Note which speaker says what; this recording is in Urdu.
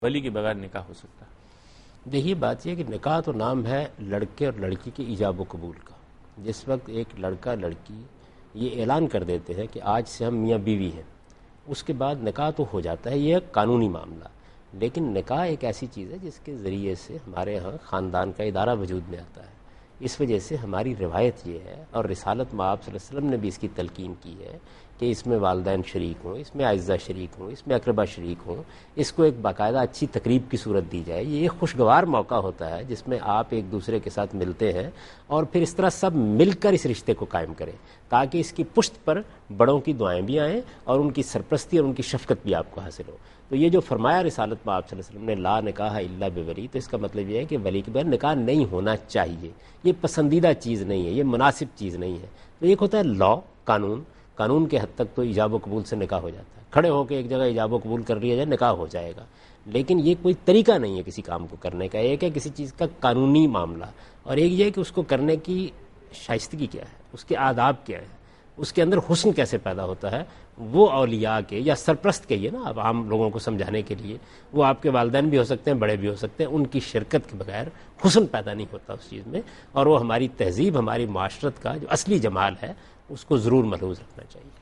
Speaker 1: ولی کے بغیر نکاح ہو سکتا ہے؟
Speaker 2: دیکھیے بات یہ کہ نکاح تو نام ہے لڑکے اور لڑکی کے ایجاب و قبول کا. جس وقت ایک لڑکا لڑکی یہ اعلان کر دیتے ہیں کہ آج سے ہم میاں بیوی ہیں، اس کے بعد نکاح تو ہو جاتا ہے، یہ ایک قانونی معاملہ. لیکن نکاح ایک ایسی چیز ہے جس کے ذریعے سے ہمارے ہاں خاندان کا ادارہ وجود میں آتا ہے. اس وجہ سے ہماری روایت یہ ہے، اور رسالت مآب صلی اللہ علیہ وسلم نے بھی اس کی تلقین کی ہے کہ اس میں والدین شریک ہوں، اس میں اعزہ شریک ہوں، اس میں اقربا شریک ہوں، اس کو ایک باقاعدہ اچھی تقریب کی صورت دی جائے. یہ ایک خوشگوار موقع ہوتا ہے جس میں آپ ایک دوسرے کے ساتھ ملتے ہیں اور پھر اس طرح سب مل کر اس رشتے کو قائم کریں تاکہ اس کی پشت پر بڑوں کی دعائیں بھی آئیں اور ان کی سرپرستی اور ان کی شفقت بھی آپ کو حاصل ہو. تو یہ جو فرمایا رسالت میں آپ صلی اللہ علیہ وسلم نے لا نکاح الا بولی، تو اس کا مطلب یہ ہے کہ ولی کے بغیر نکاح نہیں ہونا چاہیے. یہ پسندیدہ چیز نہیں ہے، یہ مناسب چیز نہیں ہے. تو ایک ہوتا ہے لا، قانون کے حد تک تو ایجاب و قبول سے نکاح ہو جاتا ہے، کھڑے ہو کے ایک جگہ ایجاب و قبول کر لیا جائے نکاح ہو جائے گا. لیکن یہ کوئی طریقہ نہیں ہے کسی کام کو کرنے کا. ایک ہے کسی چیز کا قانونی معاملہ، اور ایک یہ ہے کہ اس کو کرنے کی شائستگی کیا ہے، اس کے آداب کیا ہے، اس کے اندر حسن کیسے پیدا ہوتا ہے. وہ اولیاء کے یا سرپرست کہیے نا اب عام لوگوں کو سمجھانے کے لیے، وہ آپ کے والدین بھی ہو سکتے ہیں، بڑے بھی ہو سکتے ہیں، ان کی شرکت کے بغیر حسن پیدا نہیں ہوتا اس چیز میں. اور وہ ہماری تہذیب، ہماری معاشرت کا جو اصلی جمال ہے اس کو ضرور ملحوظ رکھنا چاہیے.